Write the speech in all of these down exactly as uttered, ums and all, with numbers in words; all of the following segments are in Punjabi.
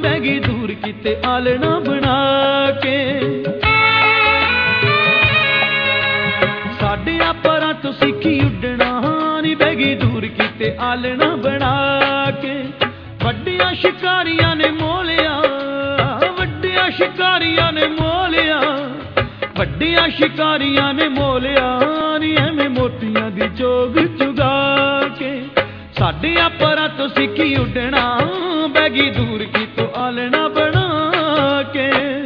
ਬਹਿ ਗਈ ਦੂਰ ਕਿਤੇ ਆਲਣਾ ਬਣਾ ਕੇ। ਸਾਡਿਆਂ ਪਰਾਂ ਤੋਂ ਸਿੱਖੀ ਉੱਡਣਾ ਨੀ ਬਹਿ ਗਈ ਦੂਰ ਕਿਤੇ ਆਲਣਾ ਬਣਾ ਕੇ। ਵੱਡੀਆਂ ਸ਼ਿਕਾਰੀਆਂ ਨੇ ਮੋਲਿਆ, ਵੱਡੀਆਂ ਸ਼ਿਕਾਰੀਆਂ ਨੇ ਮੋਲਿਆ, ਵੱਡੀਆਂ ਸ਼ਿਕਾਰੀਆਂ ਨੇ ਮੋਲਿਆ ਨੀ ਐਵੇਂ ਮੋਤੀਆਂ ਦੀ ਚੋਗ ਚੁਗਾ ਕੇ। ਸਾਡਿਆਂ ਪਰਾਂ ਤੋਂ ਸਿੱਖੀ ਉੱਡਣਾ ਬਹਿ ਗਈ ਦੂਰ ਕਿਤੋਂ ਆਲਣਾ ਬਣਾ ਕੇ।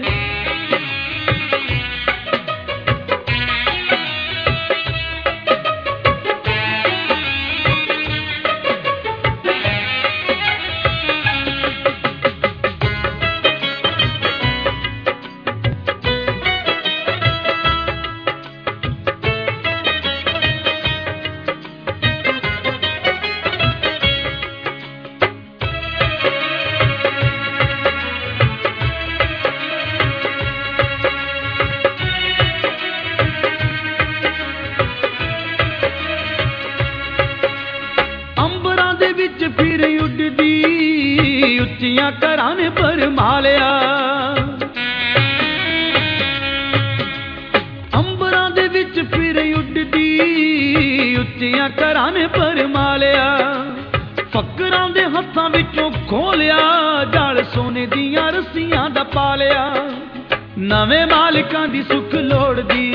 ਫਿਰ ਉੱਡਦੀ ਉੱਚੀਆਂ ਘਰਾਂ ਨੇ ਭਰਮਾ ਲਿਆ, ਅੰਬਰਾਂ ਦੇ ਵਿੱਚ ਫਿਰ ਉੱਡਦੀ ਉੱਚੀਆਂ ਘਰਾਂ ਨੇ ਭਰਮਾ ਲਿਆ। ਫਕਰਾਂ ਦੇ ਹੱਥਾਂ ਵਿੱਚੋਂ ਖੋਲਿਆ ਜਾਲ ਸੋਨੇ ਦੀਆਂ ਰੱਸੀਆਂ ਦਾ ਪਾ ਲਿਆ। ਨਵੇਂ ਮਾਲਕਾਂ ਦੀ ਸੁੱਖ ਲੋੜਦੀ,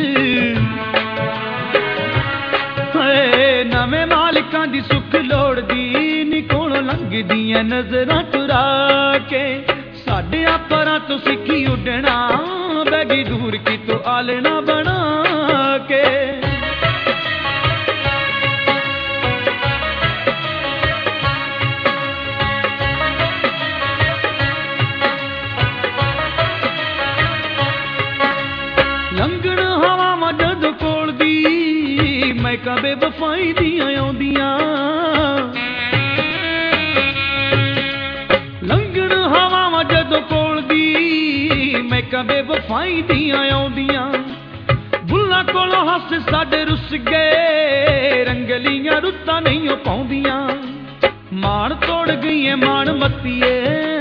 ਨਵੇਂ ਮਾਲਕਾਂ ਦੀ ਸੁੱਖ ਲੋੜਦੀ ਨੀ ਕੋਲੋਂ ਲੰਘਦੀਆਂ ਨਜ਼ਰਾਂ ਚੁਰਾ ਕੇ। ਸਾਡਿਆਂ ਪਰਾਂ ਤੋਂ ਸਿੱਖੀ ਉੱਡਣਾ ਬਹਿ ਗਈ ਦੂਰ ਕਿਤੋਂ ਆਲਣਾ ਬਣਾ ਕੇ। ਲੰਘਣ ਹਵਾਵਾਂ ਜਦੋਂ ਕੋਲ ਦੀ ਮਹਿਕਾਂ ਬੇਵਫਾਈ ਦੀਆਂ ਆਉਂਦੀਆਂ। ਲੰਘਣ ਹਵਾਵਾਂ ਜਦੋਂ ਕੋਲ ਦੀ ਮਹਿਕਾਂ ਬੇਵਫਾਈ ਦੀਆਂ ਆਉਂਦੀਆਂ। ਬੁੱਲਾਂ ਕੋਲੋਂ ਹੱਸ ਸਾਡੇ ਰੁੱਸ ਗਏ ਰੰਗਲੀਆਂ ਰੁੱਤਾਂ ਨਹੀਂ ਉਹ ਪਾਉਂਦੀਆਂ। ਮਾਣ ਤੋੜ ਗਈਏ ਮਾਣ ਮੱਤੀਏ,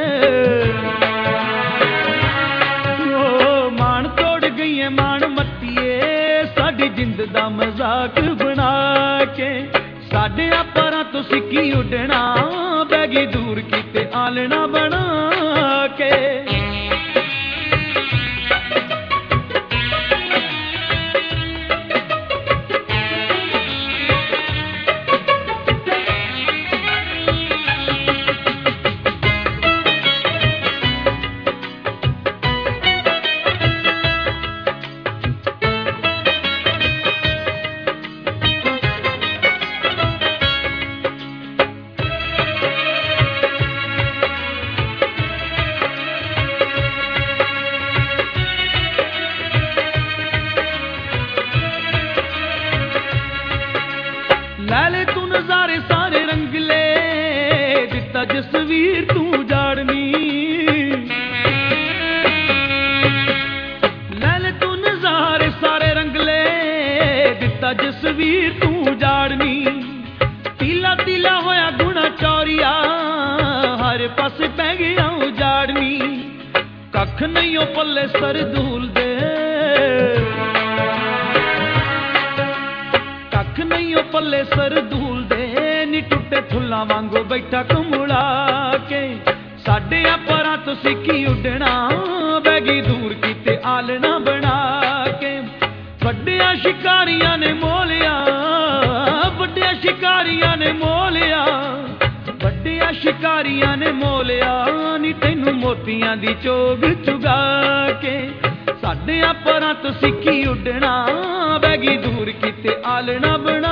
ਓ ਮਾਣ ਤੋੜ ਗਈਏ ਮਾਣ ਮੱਤੀਏ ਸਾਡੀ ਜਿੰਦ ਦਾ ਮਜ਼ਾਕ ਬਣਾ ਕੇ। ਸਾਡਿਆਂ ਪਰਾਂ ਤੋਂ ਸਿੱਖੀ ਉੱਡਣਾ ਬਹਿ ਗਈ ਦੂਰ ਕਿਤੇ ਆਲਣਾ ਬਣਾ ਕੇ। ਲੈ ਲੈ ਤੂੰ ਨਜ਼ਾਰੇ ਸਾਰੇ ਰੰਗਲੇ ਦਿੱਤਾ ਜਸਵੀਰ ਤੂੰ ਜਾੜਨੀ। ਲੈ ਲੈ ਤੂੰ ਨਜ਼ਾਰੇ ਸਾਰੇ ਰੰਗਲੇ ਦਿੱਤਾ ਜਸਵੀਰ ਤੂੰ ਜਾੜਨੀ। ਤੀਲਾ ਤੀਲਾ ਹੋਇਆ ਗੁਣਾ ਚੌਰੀਆ ਹਰ ਪਾਸੇ ਪੈ ਗਿਆ ਉਜਾੜਨੀ। ਕੱਖ ਨਹੀਂ ਉਹ ਪੱਲੇ ਸਰਦੂਲ ਦੇ, ਕੱਖ ਨਹੀਂ ਉਹ ਪੱਲੇ ਸਰਦੂਲ ਦੇ ਨੀ ਟੁੱਟੇ ਫੁੱਲਾਂ ਵਾਂਗੂ ਬੈਠਾ ਕਮੁਲਾ ਕੇ। ਸਾਡਿਆਂ ਪਰਾਂ ਤੋਂ ਸਿੱਖੀ ਉੱਡਣਾ ਬਹਿ ਗਈ ਦੂਰ ਕਿਤੇ ਆਲਣਾ ਬਣਾ ਕੇ। ਵੱਡਿਆਂ ਸ਼ਿਕਾਰੀਆਂ ਨੇ ਮੋਲਿਆ, ਵੱਡਿਆਂ ਸ਼ਿਕਾਰੀਆਂ ਨੇ ਮੋਲਿਆ, ਵੱਡਿਆਂ ਸ਼ਿਕਾਰੀਆਂ ਨੇ ਮੋਲਿਆ ਨੀ ਤੈਨੂੰ ਮੋਤੀਆਂ ਦੀ ਚੋਗ ਚੁਗਾ ਕੇ। ਸਾਡਿਆਂ ਪਰਾਂ ਤੋਂ ਸਿੱਖੀ ਉੱਡਣਾ ਬਹਿ ਗਈ ਦੂਰ ਕਿਤੇ ਆਲਣਾ ਬਣਾ